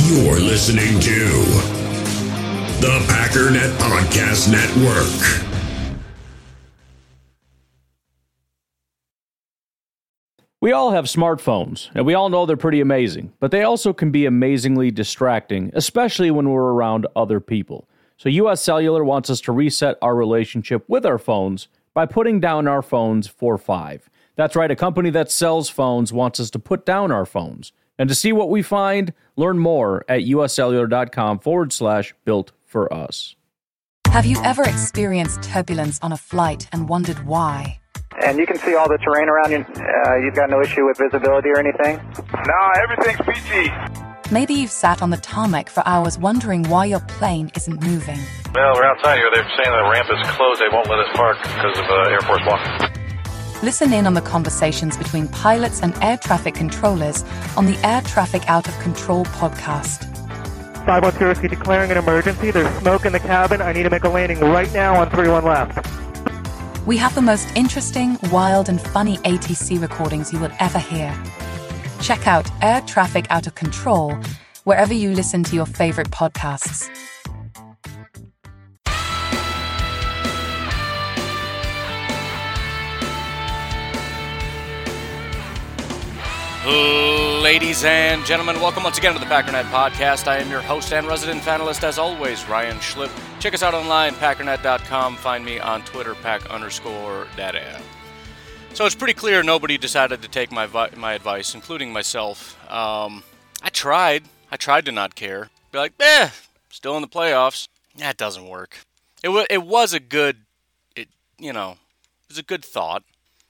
You're listening to the Packernet Podcast Network. We all have smartphones, and we all know they're pretty amazing, but they also can be amazingly distracting, especially when we're around other people. So US Cellular wants us to reset our relationship with our phones by putting down our phones for $5. That's right, a company that sells phones wants us to put down our phones. And to see what we find, learn more at uscellular.com/built for us. Have you ever experienced turbulence on a flight and wondered why? And you can see all the terrain around you. You've got no issue with visibility or anything? No, everything's PG. Maybe you've sat on the tarmac for hours wondering why your plane isn't moving. Well, we're outside here. They're saying the ramp is closed. They won't let us park because of Air Force One. Listen in on the conversations between pilots and air traffic controllers on the Air Traffic Out of Control podcast. 512 Whiskey declaring an emergency. There's smoke in the cabin. I need to make a landing right now on 31 left. We have the most interesting, wild, and funny ATC recordings you will ever hear. Check out Air Traffic Out of Control wherever you listen to your favorite podcasts. Ladies and gentlemen, welcome once again to the Packernet Podcast. I am your host and resident fanalist, as always, Ryan Schlip. Check us out online, packernet.com. Find me on Twitter, pack_data. So it's pretty clear nobody decided to take my advice, including myself. I tried to not care. Be like, still in the playoffs. That doesn't work. It was a good, it was a good thought.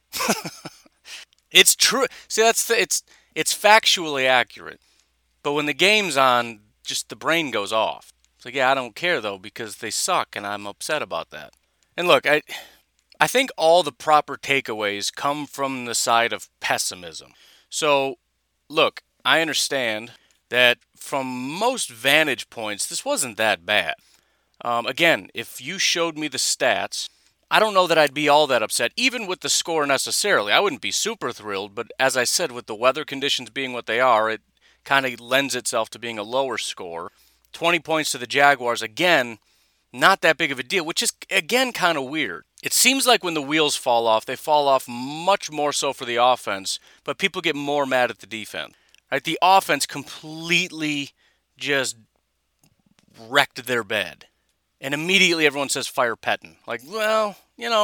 It's true. See, it's factually accurate. But when the game's on, just the brain goes off. It's like, I don't care, though, because they suck, and I'm upset about that. And look, I think all the proper takeaways come from the side of pessimism. So, look, I understand that from most vantage points, this wasn't that bad. Again, if you showed me the stats, I don't know that I'd be all that upset, even with the score necessarily. I wouldn't be super thrilled, but as I said, with the weather conditions being what they are, it kind of lends itself to being a lower score. 20 points to the Jaguars, again, not that big of a deal, which is, again, kind of weird. It seems like when the wheels fall off, they fall off much more so for the offense, but people get more mad at the defense. Right? The offense completely just wrecked their bed. And immediately everyone says fire Pettine. Like, well,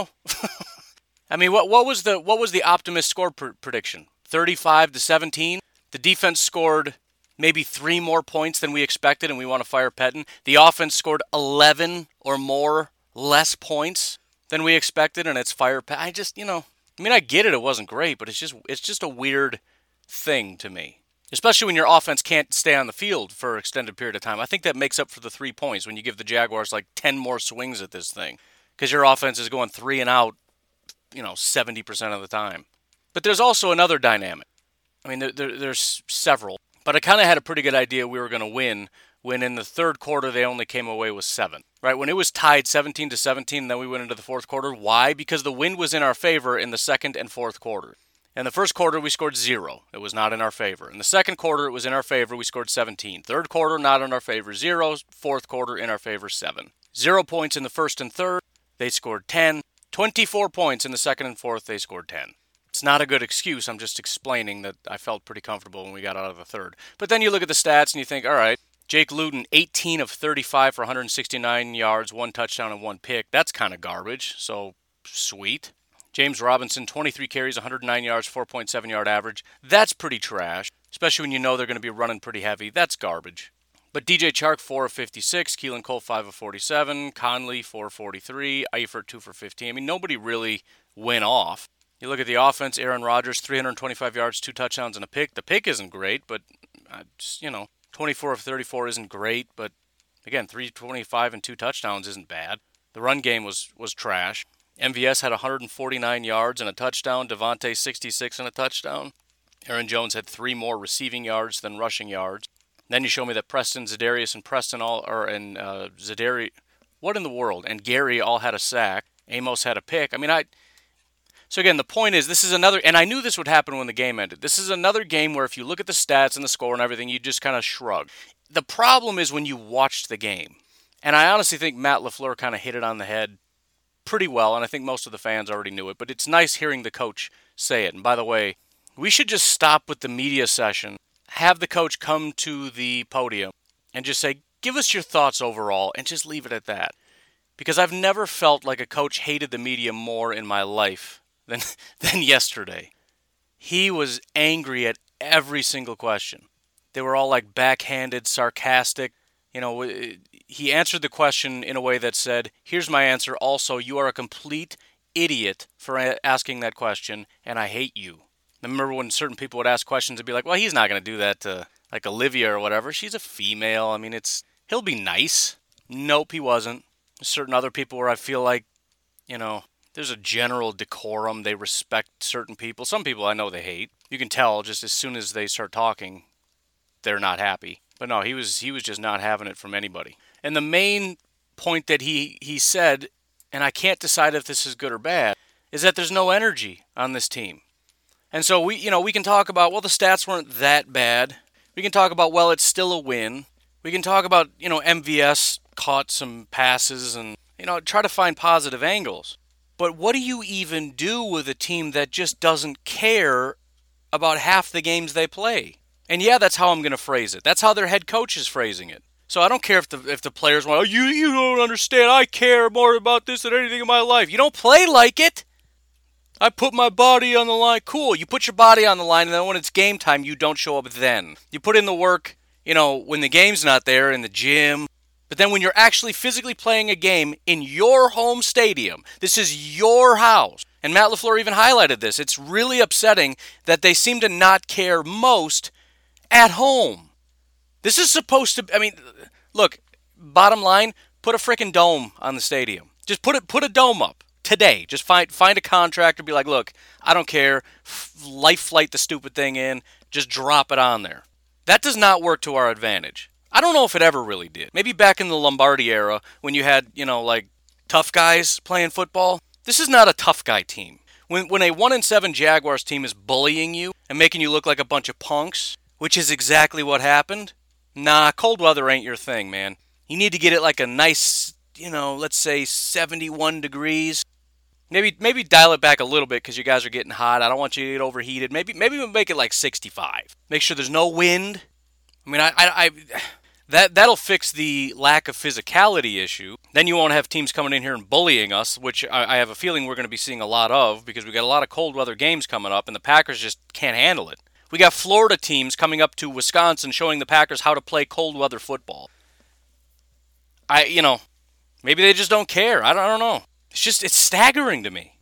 I mean, what was the optimist score prediction? 35-17. The defense scored maybe 3 more points than we expected, and we want to fire Pettine. The offense scored 11 or more less points than we expected, and it's fire Pettine. I get it wasn't great, but it's just a weird thing to me. Especially when your offense can't stay on the field for an extended period of time. I think that makes up for the 3 points when you give the Jaguars like 10 more swings at this thing. Because your offense is going 3 and out, 70% of the time. But there's also another dynamic. I mean, there's several. But I kind of had a pretty good idea we were going to win when in the third quarter they only came away with 7. Right? When it was tied 17-17 and then we went into the fourth quarter. Why? Because the wind was in our favor in the second and fourth quarter. In the first quarter, we scored 0. It was not in our favor. In the second quarter, it was in our favor. We scored 17. Third quarter, not in our favor, 0. Fourth quarter, in our favor, 7. 0 points in the first and third. They scored 10. 24 points in the second and fourth. They scored 10. It's not a good excuse. I'm just explaining that I felt pretty comfortable when we got out of the third. But then you look at the stats and you think, all right, Jake Luton, 18 of 35 for 169 yards, 1 touchdown and 1 pick. That's kind of garbage, so sweet. James Robinson, 23 carries, 109 yards, 4.7-yard average. That's pretty trash, especially when you know they're going to be running pretty heavy. That's garbage. But DJ Chark, 4 of 56, Keelan Cole, 5 of 47, Conley, 4 of 43, Eifert, 2 for 15. I mean, nobody really went off. You look at the offense, Aaron Rodgers, 325 yards, 2 touchdowns, and a pick. The pick isn't great, but, 24 of 34 isn't great, but, again, 325 and 2 touchdowns isn't bad. The run game was trash. MVS had 149 yards and a touchdown. Devontae, 66 and a touchdown. Aaron Jones had 3 more receiving yards than rushing yards. Then you show me that Preston, Zadarius, and Zadarius, what in the world? And Gary all had a sack. Amos had a pick. I mean, So again, the point is, this is another, and I knew this would happen when the game ended. This is another game where if you look at the stats and the score and everything, you just kind of shrug. The problem is when you watched the game. And I honestly think Matt LaFleur kind of hit it on the head pretty well, and I think most of the fans already knew it. But it's nice hearing the coach say it. And by the way, we should just stop with the media session, have the coach come to the podium, and just say, give us your thoughts overall, and just leave it at that. Because I've never felt like a coach hated the media more in my life than yesterday. He was angry at every single question. They were all like backhanded, sarcastic. You know, he answered the question in a way that said, here's my answer. Also, you are a complete idiot for asking that question, and I hate you. I remember when certain people would ask questions and be like, well, he's not going to do that to like Olivia or whatever. She's a female. I mean, he'll be nice. Nope, he wasn't. Certain other people where I feel like, you know, there's a general decorum. They respect certain people. Some people I know they hate. You can tell just as soon as they start talking, they're not happy. But no, he was just not having it from anybody. And the main point that he said, and I can't decide if this is good or bad, is that there's no energy on this team. And so we can talk about, well, the stats weren't that bad. We can talk about, well, it's still a win. We can talk about, MVS caught some passes and, try to find positive angles. But what do you even do with a team that just doesn't care about half the games they play? And yeah, that's how I'm going to phrase it. That's how their head coach is phrasing it. So I don't care if the players want, oh, you don't understand. I care more about this than anything in my life. You don't play like it. I put my body on the line. Cool, you put your body on the line, and then when it's game time, you don't show up then. You put in the work, when the game's not there, in the gym. But then when you're actually physically playing a game in your home stadium, this is your house. And Matt LaFleur even highlighted this. It's really upsetting that they seem to not care most at home. This is supposed to, look, bottom line, put a freaking dome on the stadium. Just put a dome up today. Just find a contractor, be like, look, I don't care, life flight the stupid thing in, just drop it on there. That does not work to our advantage. I don't know if it ever really did. Maybe back in the Lombardi era when you had, tough guys playing football. This is not a tough guy team. When a 1-7 Jaguars team is bullying you and making you look like a bunch of punks, which is exactly what happened, nah, cold weather ain't your thing, man. You need to get it like a nice, let's say 71 degrees. Maybe dial it back a little bit because you guys are getting hot. I don't want you to get overheated. Maybe we'll make it like 65. Make sure there's no wind. That'll fix the lack of physicality issue. Then you won't have teams coming in here and bullying us, which I have a feeling we're going to be seeing a lot of because we got a lot of cold weather games coming up, and the Packers just can't handle it. We got Florida teams coming up to Wisconsin showing the Packers how to play cold weather football. Maybe they just don't care. I don't know. It's staggering to me.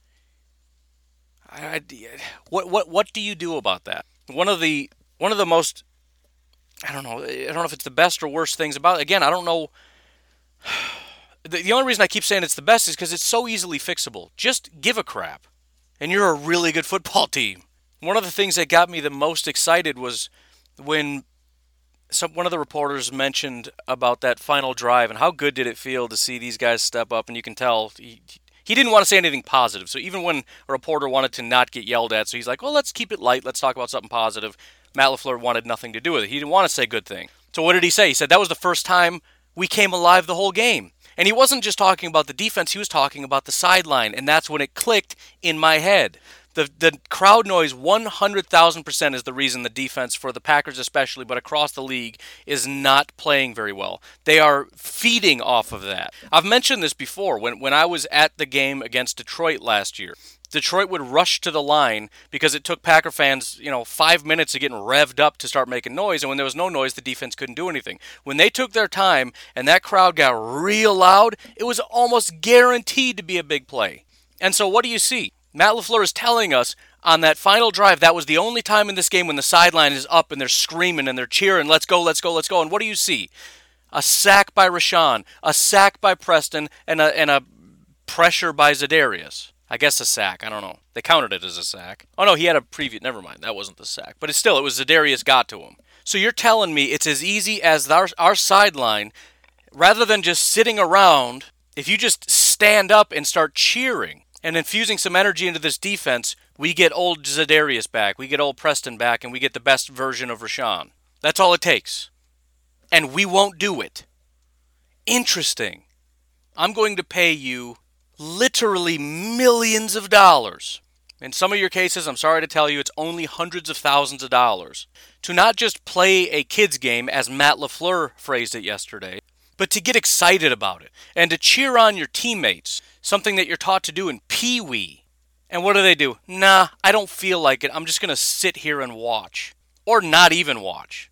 What do you do about that? One of the most, I don't know if it's the best or worst things about it. Again, I don't know. The only reason I keep saying it's the best is because it's so easily fixable. Just give a crap, and you're a really good football team. One of the things that got me the most excited was when one of the reporters mentioned about that final drive and how good did it feel to see these guys step up, and you can tell he didn't want to say anything positive. So even when a reporter wanted to not get yelled at, so he's like, well, let's keep it light. Let's talk about something positive. Matt LaFleur wanted nothing to do with it. He didn't want to say good thing. So what did he say? He said that was the first time we came alive the whole game. And he wasn't just talking about the defense. He was talking about the sideline. And that's when it clicked in my head. The crowd noise 100,000% is the reason the defense, for the Packers especially, but across the league, is not playing very well. They are feeding off of that. I've mentioned this before. When I was at the game against Detroit last year, Detroit would rush to the line because it took Packer fans, 5 minutes of getting revved up to start making noise. And when there was no noise, the defense couldn't do anything. When they took their time and that crowd got real loud, it was almost guaranteed to be a big play. And so what do you see? Matt LaFleur is telling us on that final drive, that was the only time in this game when the sideline is up and they're screaming and they're cheering, let's go, let's go, let's go. And what do you see? A sack by Rashawn, a sack by Preston, and a pressure by Za'Darius. I guess a sack, I don't know. They counted it as a sack. Oh no, he had a preview, never mind, that wasn't the sack. But it was Za'Darius got to him. So you're telling me it's as easy as our sideline, rather than just sitting around, if you just stand up and start cheering, and infusing some energy into this defense, we get old Za'Darius back, we get old Preston back, and we get the best version of Rashawn. That's all it takes. And we won't do it. Interesting. I'm going to pay you literally millions of dollars. In some of your cases, I'm sorry to tell you, it's only hundreds of thousands of dollars. To not just play a kid's game, as Matt LaFleur phrased it yesterday, but to get excited about it and to cheer on your teammates, something that you're taught to do in Pee Wee. And what do? Nah, I don't feel like it. I'm just going to sit here and watch. Or not even watch.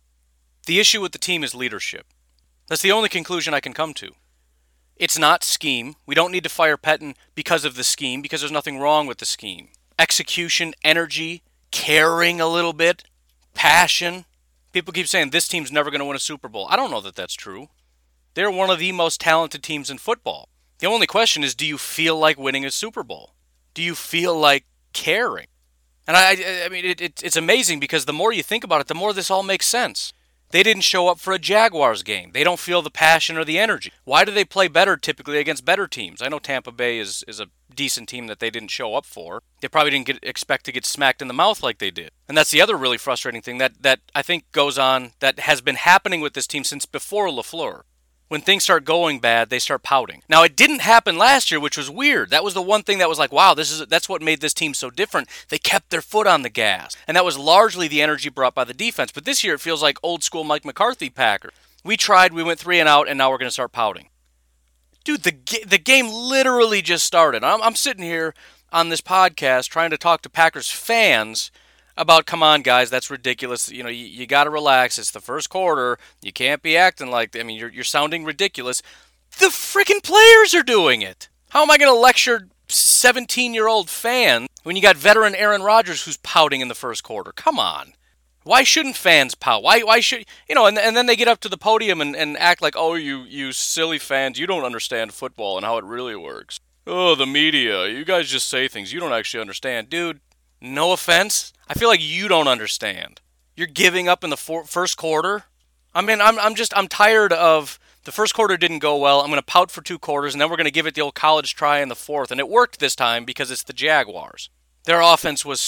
The issue with the team is leadership. That's the only conclusion I can come to. It's not scheme. We don't need to fire Pettine because of the scheme, because there's nothing wrong with the scheme. Execution, energy, caring a little bit, passion. People keep saying this team's never going to win a Super Bowl. I don't know that that's true. They're one of the most talented teams in football. The only question is, do you feel like winning a Super Bowl? Do you feel like caring? And I mean, it's amazing because the more you think about it, the more this all makes sense. They didn't show up for a Jaguars game. They don't feel the passion or the energy. Why do they play better typically against better teams? I know Tampa Bay is a decent team that they didn't show up for. They probably didn't expect to get smacked in the mouth like they did. And that's the other really frustrating thing that I think goes on, that has been happening with this team since before LaFleur. When things start going bad, they start pouting. Now, it didn't happen last year, which was weird. That was the one thing that was like, wow, that's what made this team so different. They kept their foot on the gas. And that was largely the energy brought by the defense. But this year, it feels like old school Mike McCarthy Packer. We tried, we went 3 and out, and now we're going to start pouting. Dude, the game literally just started. I'm sitting here on this podcast trying to talk to Packers fans about, come on, guys, that's ridiculous. You know, you got to relax. It's the first quarter. You can't be acting like, I mean, you're sounding ridiculous. The freaking players are doing it. How am I going to lecture 17-year-old fans when you got veteran Aaron Rodgers who's pouting in the first quarter? Come on. Why shouldn't fans pout? Why should, you know, and then they get up to the podium and act like, oh, you silly fans, you don't understand football and how it really works. Oh, the media, you guys just say things you don't actually understand. Dude, no offense, I feel like you don't understand. You're giving up in the first quarter. I mean, I'm tired of the first quarter didn't go well. I'm going to pout for 2 quarters, and then we're going to give it the old college try in the fourth. And it worked this time because it's the Jaguars. Their offense was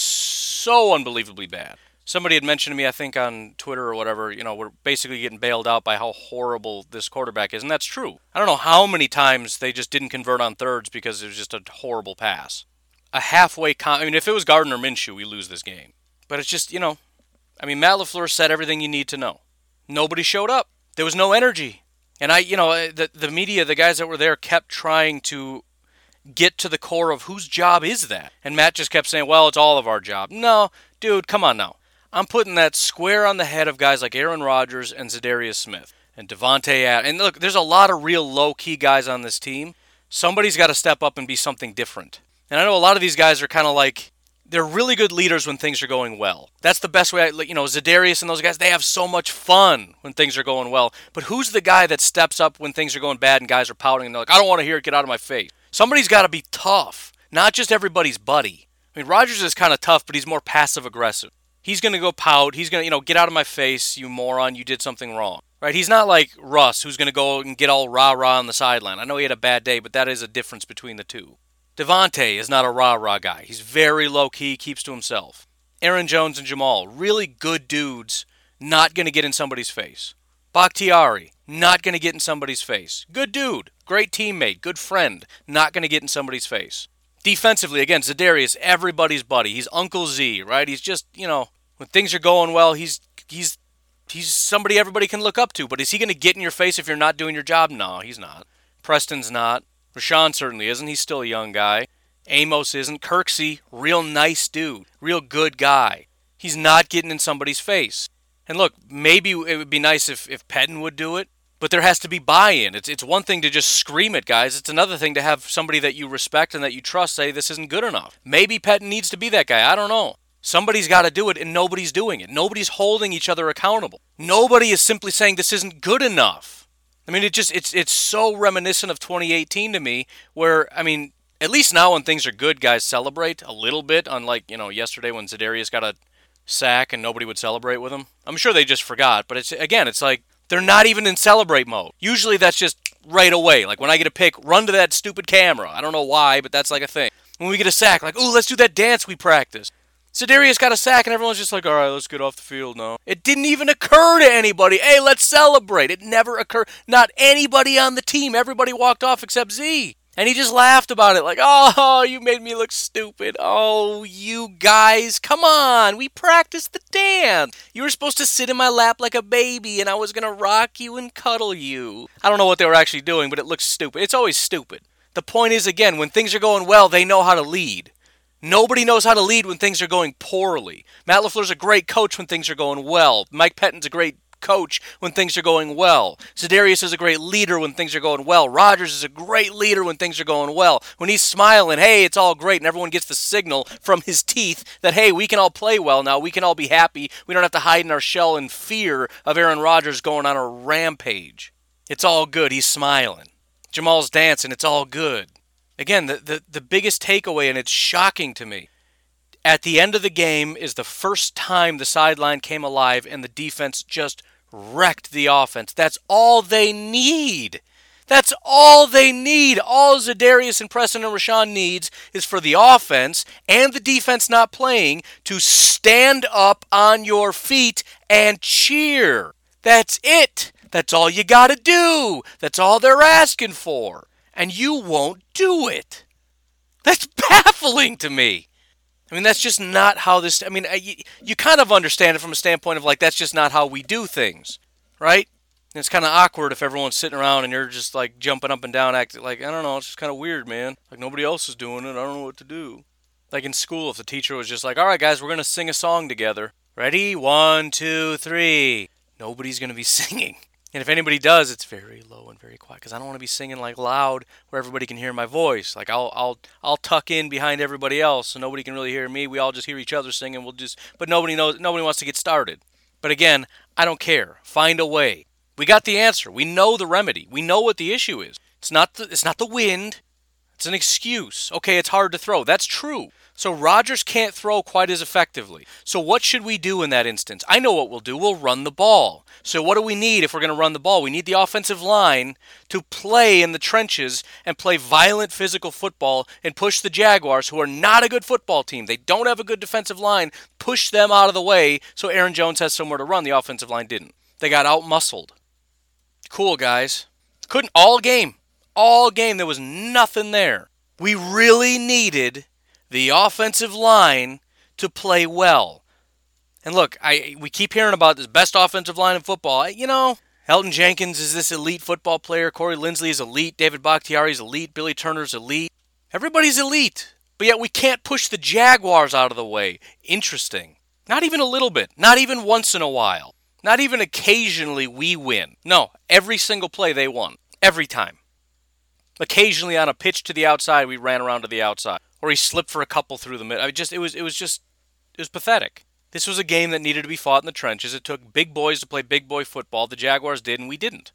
so unbelievably bad. Somebody had mentioned to me, I think on Twitter or whatever, you know, we're basically getting bailed out by how horrible this quarterback is. And that's true. I don't know how many times they just didn't convert on thirds because it was just a horrible pass. A halfway I mean, if it was Gardner Minshew, we lose this game. But it's just, you know, I mean, Matt LaFleur said everything you need to know. Nobody showed up. There was no energy. And the media, the guys that were there kept trying to get to the core of whose job is that. And Matt just kept saying, well, it's all of our job. No, dude, come on now. I'm putting that square on the head of guys like Aaron Rodgers and Za'Darius Smith and Devontae Adams. And look, there's a lot of real low-key guys on this team. Somebody's got to step up and be something different. And I know a lot of these guys are kind of like, they're really good leaders when things are going well. That's the best way. Za'Darius and those guys, they have so much fun when things are going well. But who's the guy that steps up when things are going bad and guys are pouting and they're like, I don't want to hear it, get out of my face. Somebody's got to be tough, not just everybody's buddy. I mean, Rodgers is kind of tough, but he's more passive-aggressive. He's going to go pout. He's going to, get out of my face, you moron, you did something wrong. Right? He's not like Russ, who's going to go and get all rah-rah on the sideline. I know he had a bad day, but that is a difference between the two. Devontae is not a rah-rah guy. He's very low-key, keeps to himself. Aaron Jones and Jamal, really good dudes, not going to get in somebody's face. Bakhtiari, not going to get in somebody's face. Good dude, great teammate, good friend, not going to get in somebody's face. Defensively, again, Za'Darius, everybody's buddy. He's Uncle Z, right? He's just, when things are going well, he's somebody everybody can look up to. But is he going to get in your face if you're not doing your job? No, he's not. Preston's not. Rashawn certainly isn't. He's still a young guy. Amos isn't. Kirksey, real nice dude. Real good guy. He's not getting in somebody's face. And look, maybe it would be nice if Pettine would do it, but there has to be buy-in. It's one thing to just scream at guys. It's another thing to have somebody that you respect and that you trust say this isn't good enough. Maybe Pettine needs to be that guy. I don't know. Somebody's got to do it, and nobody's doing it. Nobody's holding each other accountable. Nobody is simply saying this isn't good enough. I mean, it's so reminiscent of 2018 to me, where, I mean, at least now when things are good, guys celebrate a little bit, unlike, yesterday when Za'Darius got a sack and nobody would celebrate with him. I'm sure they just forgot, but it's like they're not even in celebrate mode. Usually that's just, right away. Like when I get a pick, run to that stupid camera. I don't know why, but that's like a thing. When we get a sack, like, ooh, let's do that dance we practiced. Za'Darius got a sack and everyone's just like, all right, let's get off the field now. It didn't even occur to anybody. Hey, let's celebrate. It never occurred. Not anybody on the team. Everybody walked off except Z. And he just laughed about it like, oh, you made me look stupid. Oh, you guys, come on. We practiced the dance. You were supposed to sit in my lap like a baby and I was going to rock you and cuddle you. I don't know what they were actually doing, but it looks stupid. It's always stupid. The point is, again, when things are going well, they know how to lead. Nobody knows how to lead when things are going poorly. Matt LaFleur's a great coach when things are going well. Mike Pettine's a great coach when things are going well. Za'Darius is a great leader when things are going well. Rodgers is a great leader when things are going well. When he's smiling, hey, it's all great, and everyone gets the signal from his teeth that, hey, we can all play well now. We can all be happy. We don't have to hide in our shell in fear of Aaron Rodgers going on a rampage. It's all good. He's smiling. Jamal's dancing. It's all good. Again, the biggest takeaway, and it's shocking to me, at the end of the game is the first time the sideline came alive and the defense just wrecked the offense. That's all they need. That's all they need. All Za'Darius and Preston and Rashawn needs is for the offense and the defense not playing to stand up on your feet and cheer. That's it. That's all you got to do. That's all they're asking for. And you won't do it. That's baffling to me. I mean, that's just not how this... I mean, you kind of understand it from a standpoint of, like, that's just not how we do things, right? And it's kind of awkward if everyone's sitting around and you're just, like, jumping up and down, acting like, I don't know, it's just kind of weird, man. Like, nobody else is doing it. I don't know what to do. Like in school, if the teacher was just like, all right, guys, we're going to sing a song together. Ready? 1, 2, 3. Nobody's going to be singing. And if anybody does, it's very low and very quiet because I don't want to be singing like loud where everybody can hear my voice. Like I'll tuck in behind everybody else so nobody can really hear me. We all just hear each other singing. But nobody wants to get started. But again, I don't care. Find a way. We got the answer. We know the remedy. We know what the issue is. It's not the wind. It's an excuse. Okay, it's hard to throw. That's true. So Rodgers can't throw quite as effectively. So what should we do in that instance? I know what we'll do. We'll run the ball. So what do we need if we're going to run the ball? We need the offensive line to play in the trenches and play violent physical football and push the Jaguars, who are not a good football team. They don't have a good defensive line. Push them out of the way so Aaron Jones has somewhere to run. The offensive line didn't. They got out-muscled. Cool, guys. Couldn't all game. All game, there was nothing there. We really needed the offensive line to play well. And look, we keep hearing about this best offensive line in football. Elton Jenkins is this elite football player. Corey Linsley is elite. David Bakhtiari is elite. Billy Turner's elite. Everybody's elite. But yet we can't push the Jaguars out of the way. Interesting. Not even a little bit. Not even once in a while. Not even occasionally we win. No, every single play they won. Every time. Occasionally on a pitch to the outside, we ran around to the outside. Or he slipped for a couple through the middle. It was pathetic. This was a game that needed to be fought in the trenches. It took big boys to play big boy football. The Jaguars did, and we didn't.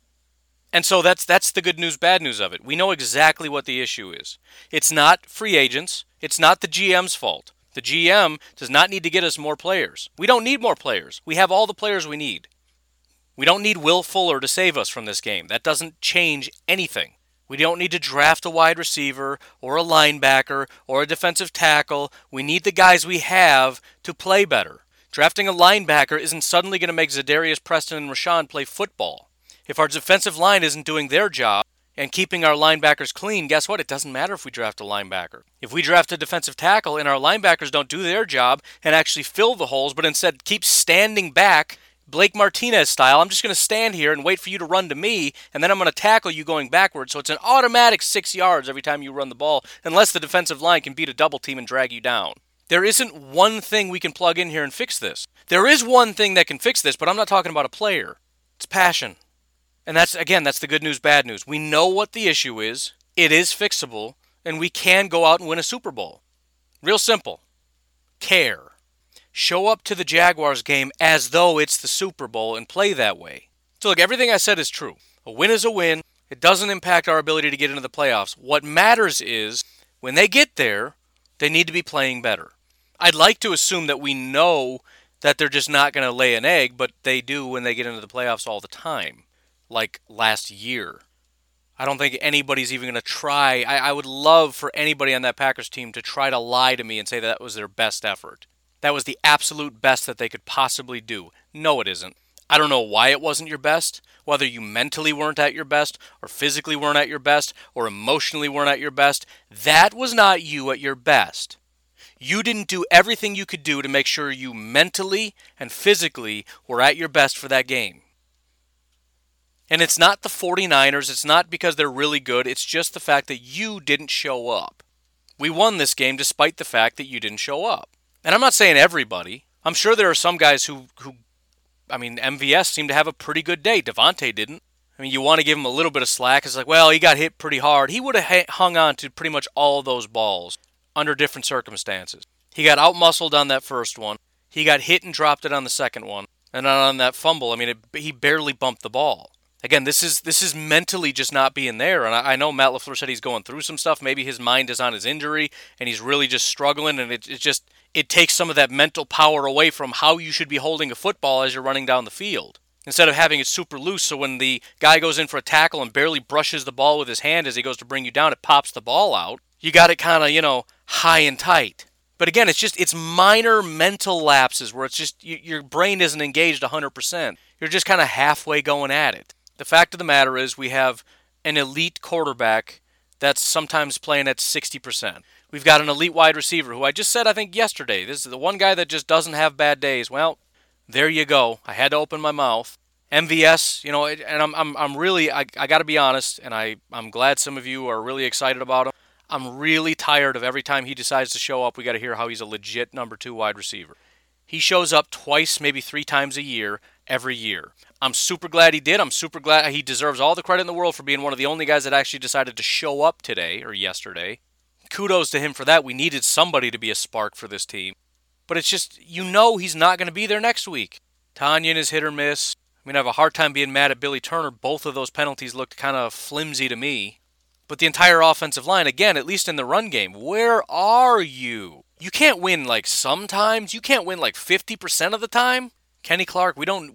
And so that's the good news, bad news of it. We know exactly what the issue is. It's not free agents. It's not the GM's fault. The GM does not need to get us more players. We don't need more players. We have all the players we need. We don't need Will Fuller to save us from this game. That doesn't change anything. We don't need to draft a wide receiver or a linebacker or a defensive tackle. We need the guys we have to play better. Drafting a linebacker isn't suddenly going to make Za'Darius, Preston, and Rashawn play football. If our defensive line isn't doing their job and keeping our linebackers clean, guess what? It doesn't matter if we draft a linebacker. If we draft a defensive tackle and our linebackers don't do their job and actually fill the holes, but instead keep standing back, Blake Martinez style, I'm just going to stand here and wait for you to run to me, and then I'm going to tackle you going backwards. So it's an automatic 6 yards every time you run the ball, unless the defensive line can beat a double team and drag you down. There isn't one thing we can plug in here and fix this. There is one thing that can fix this, but I'm not talking about a player. It's passion. And that's the good news, bad news. We know what the issue is. It is fixable, and we can go out and win a Super Bowl. Real simple. Care. Show up to the Jaguars game as though it's the Super Bowl and play that way. So look, everything I said is true. A win is a win. It doesn't impact our ability to get into the playoffs. What matters is when they get there, they need to be playing better. I'd like to assume that we know that they're just not going to lay an egg, but they do when they get into the playoffs all the time, like last year. I don't think anybody's even going to try. I would love for anybody on that Packers team to try to lie to me and say that was their best effort. That was the absolute best that they could possibly do. No, it isn't. I don't know why it wasn't your best, whether you mentally weren't at your best, or physically weren't at your best, or emotionally weren't at your best. That was not you at your best. You didn't do everything you could do to make sure you mentally and physically were at your best for that game. And it's not the 49ers, it's not because they're really good, it's just the fact that you didn't show up. We won this game despite the fact that you didn't show up. And I'm not saying everybody. I'm sure there are some guys who MVS seemed to have a pretty good day. Devontae didn't. I mean, you want to give him a little bit of slack. It's like, well, he got hit pretty hard. He would have hung on to pretty much all those balls under different circumstances. He got out-muscled on that first one. He got hit and dropped it on the second one. And on that fumble, he barely bumped the ball. Again, this is mentally just not being there. And I know Matt LaFleur said he's going through some stuff. Maybe his mind is on his injury, and he's really just struggling. And it takes some of that mental power away from how you should be holding a football as you're running down the field. Instead of having it super loose, so when the guy goes in for a tackle and barely brushes the ball with his hand as he goes to bring you down, it pops the ball out. You got it kind of, high and tight. But again, it's minor mental lapses where it's just your brain isn't engaged 100%. You're just kind of halfway going at it. The fact of the matter is we have an elite quarterback that's sometimes playing at 60%. We've got an elite wide receiver who I just said, I think, yesterday. This is the one guy that just doesn't have bad days. Well, there you go. I had to open my mouth. MVS, and I'm really, I got to be honest, and I'm glad some of you are really excited about him. I'm really tired of every time he decides to show up, we got to hear how he's a legit number 2 wide receiver. He shows up twice, maybe 3 times a year, every year. I'm super glad he did. I'm super glad he deserves all the credit in the world for being one of the only guys that actually decided to show up today or yesterday. Kudos to him for that. We needed somebody to be a spark for this team. But it's just, he's not going to be there next week. Tonyan is hit or miss. I have a hard time being mad at Billy Turner. Both of those penalties looked kind of flimsy to me. But the entire offensive line, again, at least in the run game, where are you? You can't win sometimes. You can't win 50% of the time. Kenny Clark, we don't,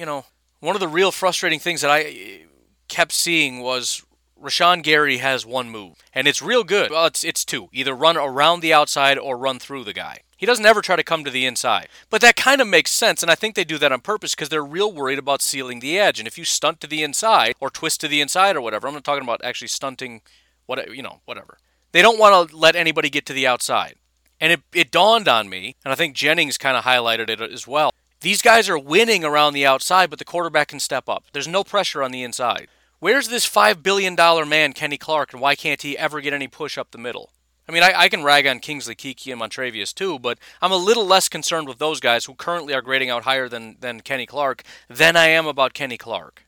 one of the real frustrating things that I kept seeing was Rashawn Gary has one move, and it's real good. Well, it's 2. Either run around the outside or run through the guy. He doesn't ever try to come to the inside. But that kind of makes sense, and I think they do that on purpose because they're real worried about sealing the edge. And if you stunt to the inside or twist to the inside or whatever, I'm not talking about actually stunting, whatever. They don't want to let anybody get to the outside. And it dawned on me, and I think Jennings kind of highlighted it as well. These guys are winning around the outside, but the quarterback can step up. There's no pressure on the inside. Where's this $5 billion man, Kenny Clark, and why can't he ever get any push up the middle? I can rag on Kingsley Keke and Montravius too, but I'm a little less concerned with those guys who currently are grading out higher than Kenny Clark than I am about Kenny Clark.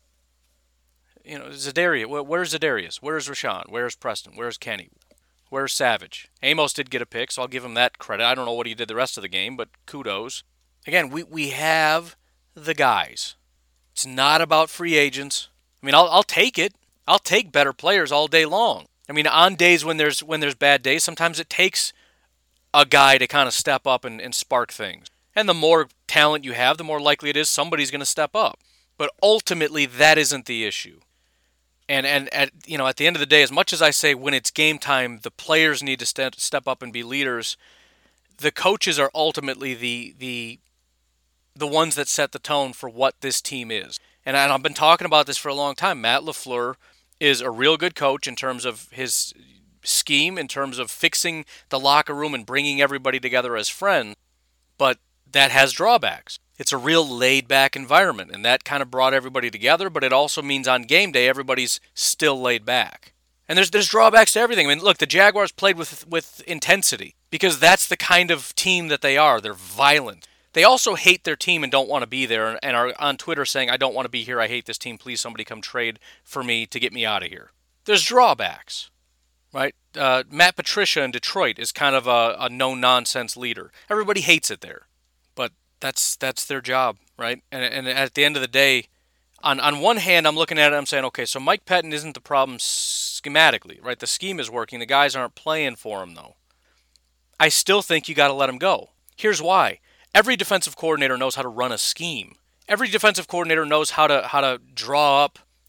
Za'Darius. Where's Za'Darius? Where's Rashawn? Where's Preston? Where's Kenny? Where's Savage? Amos did get a pick, so I'll give him that credit. I don't know what he did the rest of the game, but kudos. Again, we have the guys. It's not about free agents. I'll take it. I'll take better players all day long. On days when there's bad days, sometimes it takes a guy to kind of step up and spark things. And the more talent you have, the more likely it is somebody's going to step up. But ultimately, that isn't the issue. And at the end of the day, as much as I say when it's game time, the players need to step up and be leaders, the coaches are ultimately the ones that set the tone for what this team is. And I've been talking about this for a long time. Matt LaFleur is a real good coach in terms of his scheme, in terms of fixing the locker room and bringing everybody together as friends. But that has drawbacks. It's a real laid-back environment, and that kind of brought everybody together, but it also means on game day everybody's still laid back. And there's drawbacks to everything. Look, the Jaguars played with intensity because that's the kind of team that they are. They're violent. They also hate their team and don't want to be there and are on Twitter saying, I don't want to be here, I hate this team, please somebody come trade for me to get me out of here. There's drawbacks, right? Matt Patricia in Detroit is kind of a no-nonsense leader. Everybody hates it there, but that's their job, right? And at the end of the day, on one hand, I'm looking at it, I'm saying, okay, so Mike Pettin isn't the problem schematically, right? The scheme is working, the guys aren't playing for him, though. I still think you got to let him go. Here's why. Every defensive coordinator knows how to run a scheme. Every defensive coordinator knows how to draw up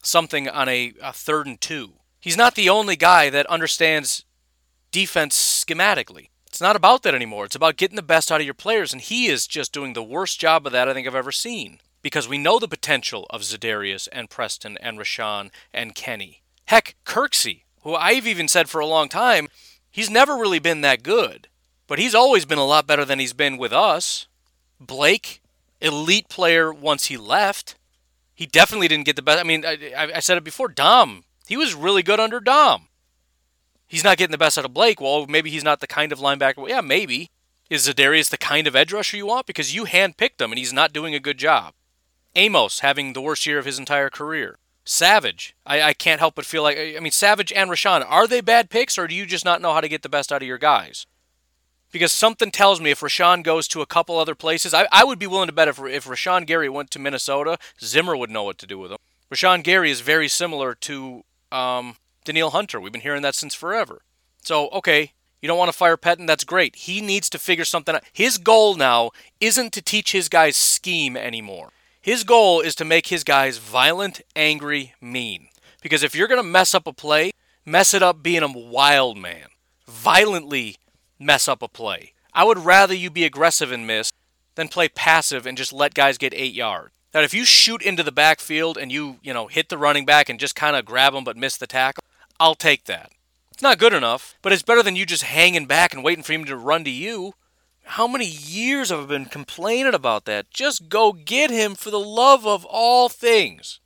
something on a 3rd and 2. He's not the only guy that understands defense schematically. It's not about that anymore. It's about getting the best out of your players, and he is just doing the worst job of that I think I've ever seen. Because we know the potential of Za'Darius and Preston and Rashawn and Kenny. Heck, Kirksey, who I've even said for a long time, he's never really been that good. But he's always been a lot better than he's been with us. Blake, elite player once he left. He definitely didn't get the best. I mean, I said it before, Dom. He was really good under Dom. He's not getting the best out of Blake. Well, maybe he's not the kind of linebacker. Well, yeah, maybe. Is Za'Darius the kind of edge rusher you want? Because you handpicked him, and he's not doing a good job. Amos having the worst year of his entire career. Savage. I can't help but feel like, I mean, Savage and Rashawn, are they bad picks, or do you just not know how to get the best out of your guys? Because something tells me if Rashawn goes to a couple other places, I would be willing to bet if Rashawn Gary went to Minnesota, Zimmer would know what to do with him. Rashawn Gary is very similar to Danielle Hunter. We've been hearing that since forever. So, okay, you don't want to fire Pettine, that's great. He needs to figure something out. His goal now isn't to teach his guys scheme anymore. His goal is to make his guys violent, angry, mean. Because if you're going to mess up a play, mess it up being a wild man. Violently mess up a play. I would rather you be aggressive and miss than play passive and just let guys get 8 yards. Now, if you shoot into the backfield and you hit the running back and just kind of grab him but miss the tackle, I'll take that. It's not good enough, but it's better than you just hanging back and waiting for him to run to you. How many years have I been complaining about that? Just go get him for the love of all things.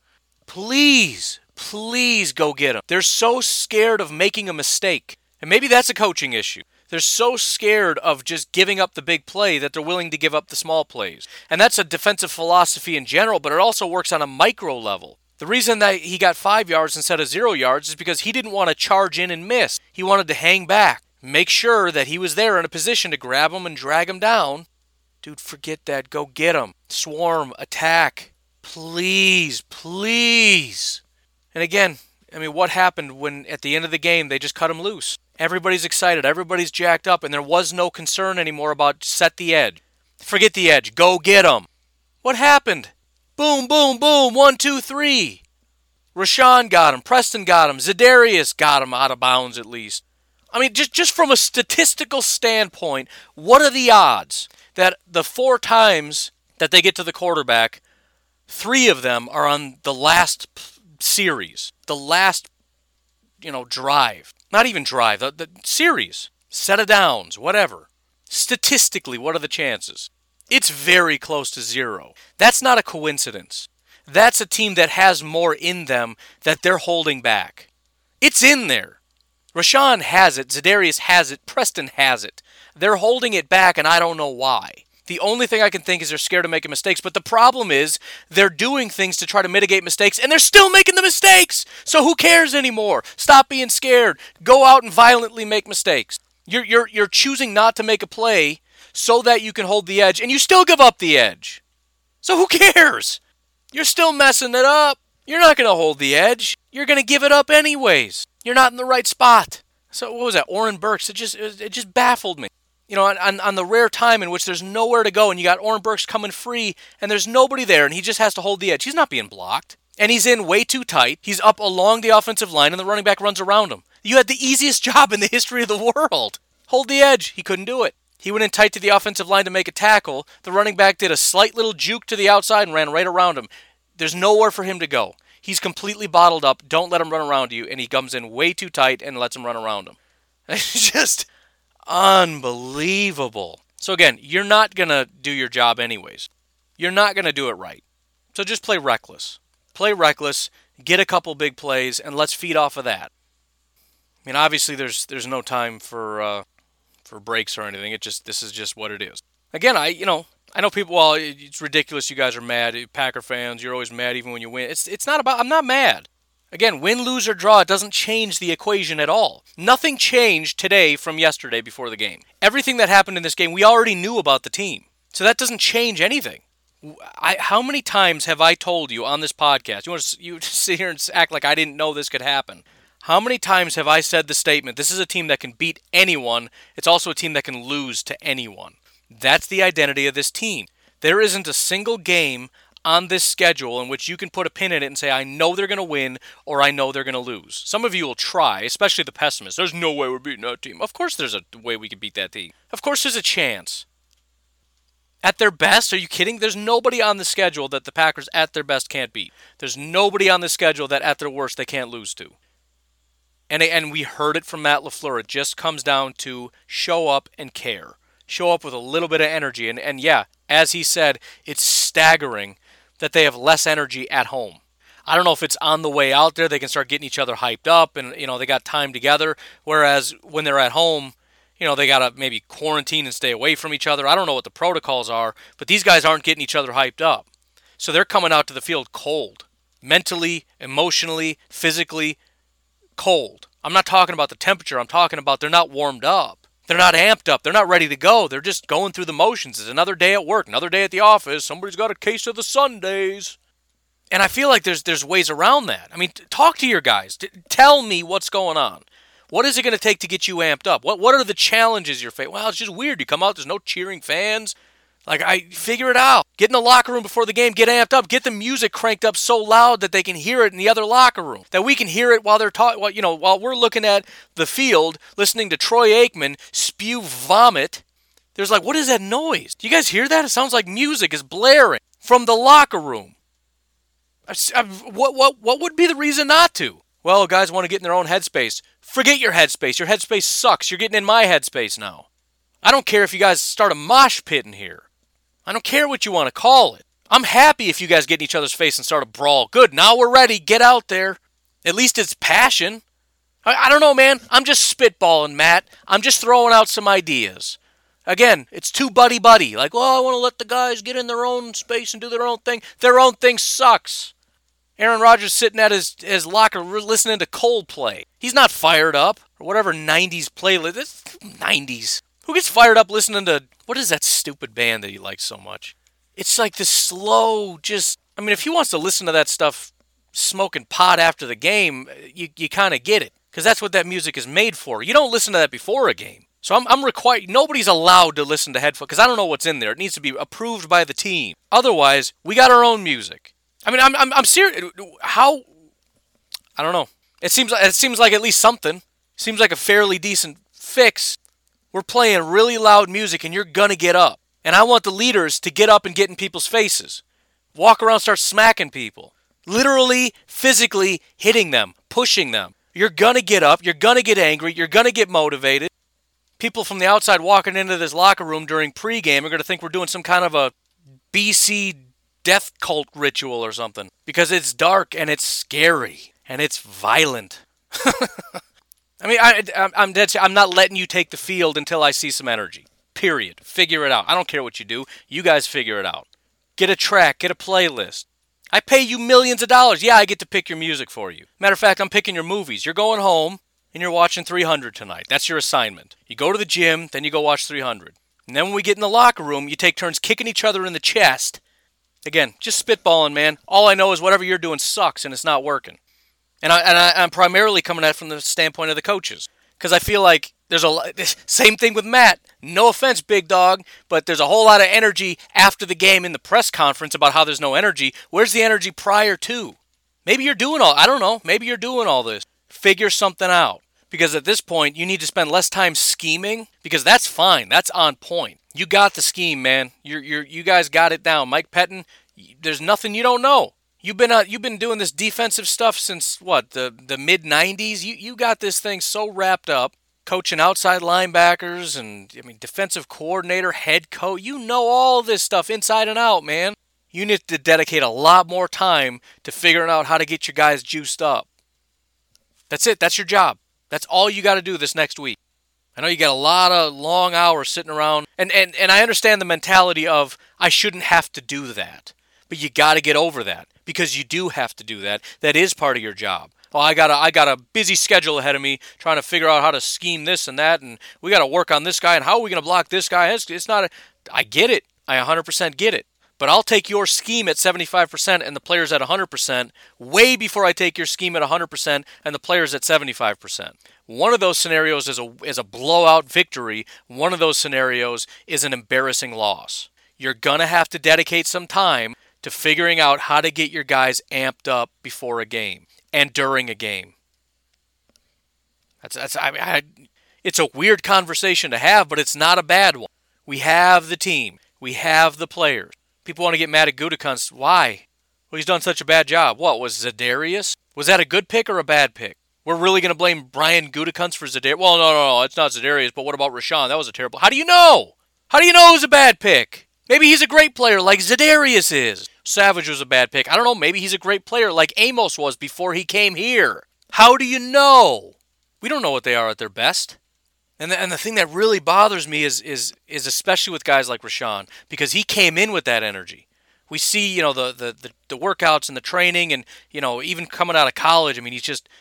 Please, please go get him. They're so scared of making a mistake. And maybe that's a coaching issue. They're so scared of just giving up the big play that they're willing to give up the small plays. And that's a defensive philosophy in general, but it also works on a micro level. The reason that he got 5 yards instead of 0 yards is because he didn't want to charge in and miss. He wanted to hang back, make sure that he was there in a position to grab him and drag him down. Dude, forget that. Go get him. Swarm, attack. Please, please. And again, I mean, what happened when at the end of the game they just cut him loose? Everybody's excited. Everybody's jacked up, and there was no concern anymore about set the edge. Forget the edge. Go get him. What happened? Boom, boom, boom. 1, 2, 3. Rashawn got him. Preston got him. Za'Darius got him out of bounds at least. I mean, just from a statistical standpoint, what are the odds that the 4 times that they get to the quarterback, 3 of them are on the last series, the last, drive. Not even drive, the series, set of downs, whatever. Statistically, what are the chances? It's very close to 0. That's not a coincidence. That's a team that has more in them that they're holding back. It's in there. Rashawn has it, Za'Darius has it, Preston has it. They're holding it back, and I don't know why. The only thing I can think is they're scared of making mistakes, but the problem is they're doing things to try to mitigate mistakes, and they're still making the mistakes! So who cares anymore? Stop being scared. Go out and violently make mistakes. You're choosing not to make a play so that you can hold the edge, and you still give up the edge. So who cares? You're still messing it up. You're not going to hold the edge. You're going to give it up anyways. You're not in the right spot. So what was that? Oren Burks. It just baffled me. On the rare time in which there's nowhere to go and you got Oren Burks coming free and there's nobody there and he just has to hold the edge. He's not being blocked. And he's in way too tight. He's up along the offensive line and the running back runs around him. You had the easiest job in the history of the world. Hold the edge. He couldn't do it. He went in tight to the offensive line to make a tackle. The running back did a slight little juke to the outside and ran right around him. There's nowhere for him to go. He's completely bottled up. Don't let him run around you. And he comes in way too tight and lets him run around him. It's just unbelievable. So again, you're not going to do your job anyways. You're not going to do it right. So just play reckless. Play reckless, get a couple big plays, and let's feed off of that. I mean, obviously there's no time for breaks or anything. This is just what it is. Again, I know people, well, it's ridiculous you guys are mad. Packer fans, you're always mad even when you win. It's not about, I'm not mad. Again, win, lose, or draw, it doesn't change the equation at all. Nothing changed today from yesterday before the game. Everything that happened in this game, we already knew about the team. So that doesn't change anything. How many times have I told you on this podcast, you sit here and act like I didn't know this could happen. How many times have I said the statement, this is a team that can beat anyone, it's also a team that can lose to anyone. That's the identity of this team. There isn't a single game on this schedule in which you can put a pin in it and say, I know they're going to win or I know they're going to lose? Some of you will try, especially the pessimists. There's no way we're beating that team. Of course there's a way we can beat that team. Of course there's a chance. At their best, are you kidding? There's nobody on the schedule that the Packers at their best can't beat. There's nobody on the schedule that at their worst they can't lose to. And we heard it from Matt LaFleur. It just comes down to show up and care. Show up with a little bit of energy. And yeah, as he said, it's staggering that they have less energy at home. I don't know if it's on the way out there, they can start getting each other hyped up and, they got time together. Whereas when they're at home, they got to maybe quarantine and stay away from each other. I don't know what the protocols are, but these guys aren't getting each other hyped up. So they're coming out to the field cold. Mentally, emotionally, physically cold. I'm not talking about the temperature. I'm talking about they're not warmed up. They're not amped up. They're not ready to go. They're just going through the motions. It's another day at work, another day at the office. Somebody's got a case of the Sundays. And I feel like there's ways around that. I mean, talk to your guys. Tell me what's going on. What is it going to take to get you amped up? What are the challenges you're facing? Well, it's just weird. You come out, there's no cheering fans. I figure it out. Get in the locker room before the game, get amped up, get the music cranked up so loud that they can hear it in the other locker room, that we can hear it while they're talking. While we're looking at the field, listening to Troy Aikman spew vomit. There's what is that noise? Do you guys hear that? It sounds like music is blaring from the locker room. What would be the reason not to? Well, guys want to get in their own headspace. Forget your headspace. Your headspace sucks. You're getting in my headspace now. I don't care if you guys start a mosh pit in here. I don't care what you want to call it. I'm happy if you guys get in each other's face and start a brawl. Good, now we're ready. Get out there. At least it's passion. I don't know, man. I'm just spitballing, Matt. I'm just throwing out some ideas. Again, it's too buddy-buddy. I want to let the guys get in their own space and do their own thing. Their own thing sucks. Aaron Rodgers sitting at his locker listening to Coldplay. He's not fired up. Or whatever 90s playlist. This 90s. Who gets fired up listening to, what is that stupid band that he likes so much? It's this slow, if he wants to listen to that stuff smoking pot after the game, you kind of get it. Because that's what that music is made for. You don't listen to that before a game. So I'm required, nobody's allowed to listen to headphones, because I don't know what's in there. It needs to be approved by the team. Otherwise, we got our own music. I'm serious. How? I don't know. It seems like at least something. Seems like a fairly decent fix. We're playing really loud music and you're gonna get up. And I want the leaders to get up and get in people's faces. Walk around, start smacking people. Literally, physically hitting them, pushing them. You're gonna get up, you're gonna get angry, you're gonna get motivated. People from the outside walking into this locker room during pregame are gonna think we're doing some kind of a BC death cult ritual or something, because it's dark and it's scary and it's violent. I'm not letting you take the field until I see some energy. Period. Figure it out. I don't care what you do. You guys figure it out. Get a track. Get a playlist. I pay you millions of dollars. Yeah, I get to pick your music for you. Matter of fact, I'm picking your movies. You're going home and you're watching 300 tonight. That's your assignment. You go to the gym, then you go watch 300. And then when we get in the locker room, you take turns kicking each other in the chest. Again, just spitballing, man. All I know is whatever you're doing sucks and it's not working. And I'm primarily coming at it from the standpoint of the coaches. Because I feel like there's same thing with Matt. No offense, big dog, but there's a whole lot of energy after the game in the press conference about how there's no energy. Where's the energy prior to? Maybe you're doing I don't know. Maybe you're doing all this. Figure something out. Because at this point, you need to spend less time scheming, because that's fine. That's on point. You got the scheme, man. You guys got it down. Mike Pettin, there's nothing you don't know. You've been doing this defensive stuff since the mid 90s. You got this thing so wrapped up, coaching outside linebackers and defensive coordinator, head coach. You know all this stuff inside and out, man. You need to dedicate a lot more time to figuring out how to get your guys juiced up. That's it. That's your job. That's all you got to do this next week. I know you got a lot of long hours sitting around, and I understand the mentality of I shouldn't have to do that. But you got to get over that, because you do have to do that. That is part of your job. Oh, I got a busy schedule ahead of me trying to figure out how to scheme this and that, and we got to work on this guy, and how are we going to block this guy? It's not I get it. I 100% get it. But I'll take your scheme at 75% and the players at 100% way before I take your scheme at 100% and the players at 75%. One of those scenarios is a blowout victory. One of those scenarios is an embarrassing loss. You're going to have to dedicate some time to figuring out how to get your guys amped up before a game and during a game. It's a weird conversation to have, but it's not a bad one. We have the team. We have the players. People want to get mad at Gutekunst. Why? Well, he's done such a bad job. What, was Zadarius? Was that a good pick or a bad pick? We're really going to blame Brian Gutekunst for Zadarius? Well, no, it's not Zadarius, but what about Rashawn? That was a terrible... How do you know? How do you know it was a bad pick? Maybe he's a great player like Zadarius is. Savage was a bad pick. I don't know, maybe he's a great player like Amos was before he came here. How do you know? We don't know what they are at their best. And the thing that really bothers me is especially with guys like Rashawn, because he came in with that energy. We see, the workouts and the training and, even coming out of college, I mean, he's just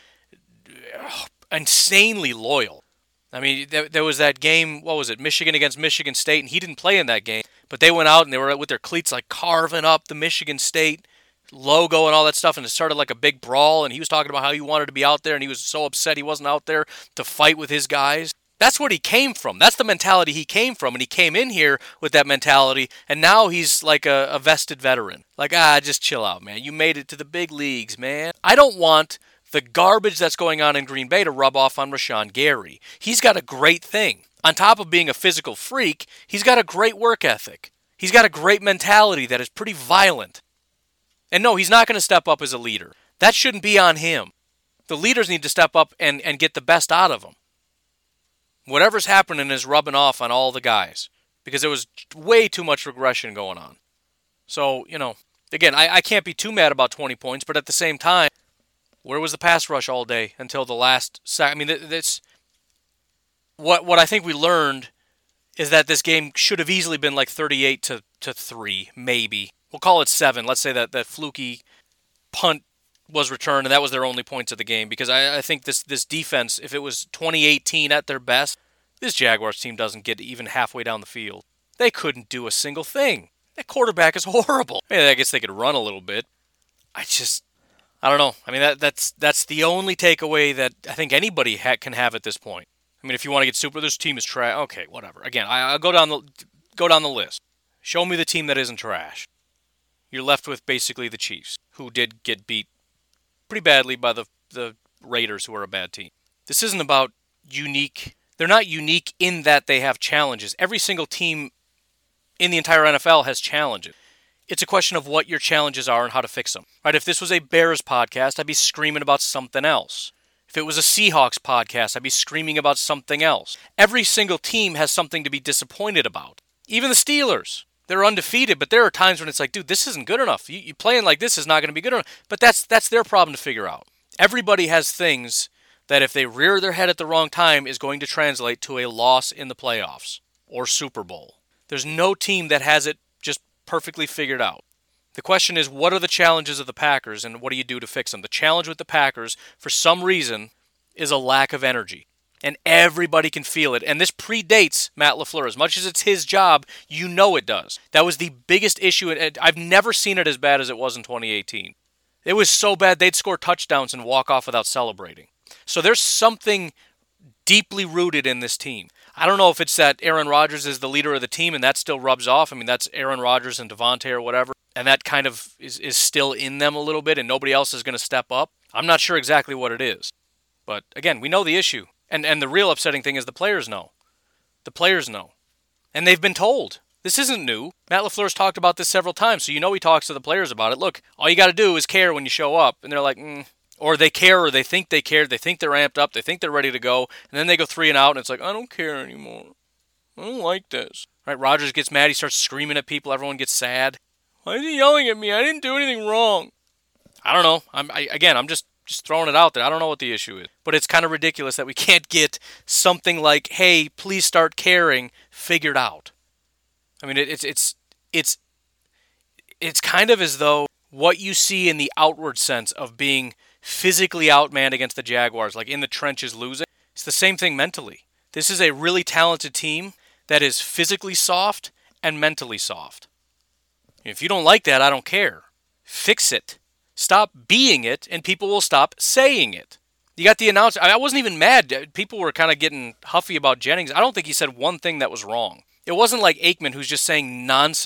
insanely loyal. I mean, there was that game, what was it, Michigan against Michigan State, and he didn't play in that game. But they went out and they were with their cleats like carving up the Michigan State logo and all that stuff, and it started like a big brawl, and he was talking about how he wanted to be out there, and he was so upset he wasn't out there to fight with his guys. That's what he came from. That's the mentality he came from, and he came in here with that mentality, and now he's like a vested veteran. Like, just chill out, man. You made it to the big leagues, man. I don't want the garbage that's going on in Green Bay to rub off on Rashawn Gary. He's got a great thing. On top of being a physical freak, he's got a great work ethic. He's got a great mentality that is pretty violent. And no, he's not going to step up as a leader. That shouldn't be on him. The leaders need to step up and get the best out of him. Whatever's happening is rubbing off on all the guys because there was way too much regression going on. So, again, I can't be too mad about 20 points, but at the same time, where was the pass rush all day until the last second? I mean, that's what I think we learned is that this game should have easily been like 38-3, maybe. We'll call it 7. Let's say that fluky punt was returned, and that was their only points of the game. Because I think this defense, if it was 2018 at their best, this Jaguars team doesn't get even halfway down the field. They couldn't do a single thing. That quarterback is horrible. I mean, I guess they could run a little bit. I don't know. I mean, that's the only takeaway that I think anybody can have at this point. I mean, if you want to get super, this team is trash. Okay, whatever. Again, I'll go down the list. Show me the team that isn't trash. You're left with basically the Chiefs, who did get beat pretty badly by the Raiders, who are a bad team. This isn't about unique. They're not unique in that they have challenges. Every single team in the entire NFL has challenges. It's a question of what your challenges are and how to fix them. Right? If this was a Bears podcast, I'd be screaming about something else. If it was a Seahawks podcast, I'd be screaming about something else. Every single team has something to be disappointed about. Even the Steelers. They're undefeated, but there are times when it's like, dude, this isn't good enough. You playing like this is not going to be good enough. But that's their problem to figure out. Everybody has things that if they rear their head at the wrong time is going to translate to a loss in the playoffs or Super Bowl. There's no team that has it just perfectly figured out. The question is, what are the challenges of the Packers and what do you do to fix them? The challenge with the Packers, for some reason, is a lack of energy. And everybody can feel it. And this predates Matt LaFleur. As much as it's his job, you know it does. That was the biggest issue. I've never seen it as bad as it was in 2018. It was so bad they'd score touchdowns and walk off without celebrating. So there's something deeply rooted in this team. I don't know if it's that Aaron Rodgers is the leader of the team and that still rubs off. I mean, that's Aaron Rodgers and Devontae or whatever. And that kind of is still in them a little bit and nobody else is going to step up. I'm not sure exactly what it is. But again, we know the issue. And the real upsetting thing is the players know. The players know. And they've been told. This isn't new. Matt LaFleur's talked about this several times, so you know he talks to the players about it. Look, all you got to do is care when you show up. And they're like, Or they care, or they think they care. They think they're amped up. They think they're ready to go. And then they go 3 and out, and it's like, I don't care anymore. I don't like this. Right? Rodgers gets mad. He starts screaming at people. Everyone gets sad. Why is he yelling at me? I didn't do anything wrong. I don't know. I'm just throwing it out there. I don't know what the issue is. But it's kind of ridiculous that we can't get something like, hey, please start caring, figured out. I mean, it's kind of as though what you see in the outward sense of being physically outmanned against the Jaguars, like in the trenches losing, it's the same thing mentally. This is a really talented team that is physically soft and mentally soft. If you don't like that, I don't care. Fix it. Stop being it, and people will stop saying it. You got the announcer. I wasn't even mad. People were kind of getting huffy about Jennings. I don't think he said one thing that was wrong. It wasn't like Aikman who's just saying nonsense.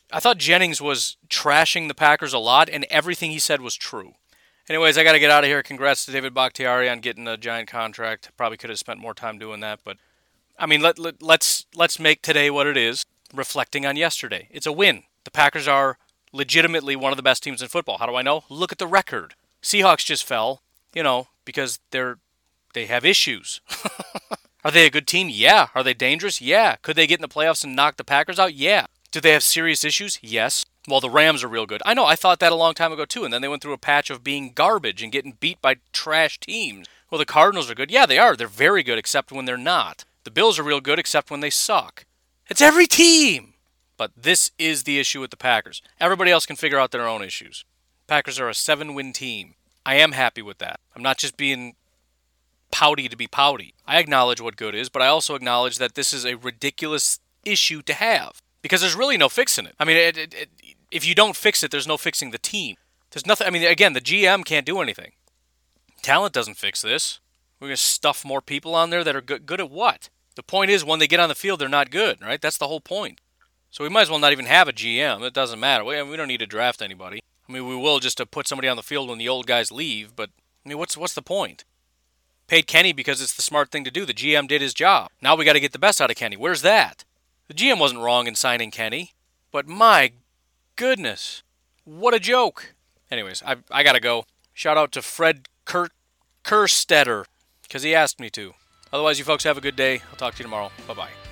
I thought Jennings was trashing the Packers a lot, and everything he said was true. Anyways, I got to get out of here. Congrats to David Bakhtiari on getting a giant contract. Probably could have spent more time doing that, but I mean, let's make today what it is, reflecting on yesterday. It's a win. The Packers are legitimately one of the best teams in football. How do I know? Look at the record. Seahawks just fell, because they have issues. Are they a good team? Yeah. Are they dangerous? Yeah. Could they get in the playoffs and knock the Packers out? Yeah. Do they have serious issues? Yes. Well, the Rams are real good. I know, I thought that a long time ago too, and then they went through a patch of being garbage and getting beat by trash teams. Well, the Cardinals are good. Yeah, they are. They're very good, except when they're not. The Bills are real good, except when they suck. It's every team! But this is the issue with the Packers. Everybody else can figure out their own issues. Packers are a 7-win team. I am happy with that. I'm not just being pouty to be pouty. I acknowledge what good is, but I also acknowledge that this is a ridiculous issue to have. Because there's really no fixing it. I mean, if you don't fix it, there's no fixing the team. There's nothing. I mean, again, the GM can't do anything. Talent doesn't fix this. We're going to stuff more people on there that are good at what? The point is, when they get on the field, they're not good, right? That's the whole point. So we might as well not even have a GM. It doesn't matter. We don't need to draft anybody. I mean, we will just to put somebody on the field when the old guys leave, but I mean, what's the point? Paid Kenny because it's the smart thing to do. The GM did his job. Now we got to get the best out of Kenny. Where's that? The GM wasn't wrong in signing Kenny, but my goodness, what a joke. Anyways, I got to go. Shout out to Fred Kerstetter, because he asked me to. Otherwise, you folks have a good day. I'll talk to you tomorrow. Bye-bye.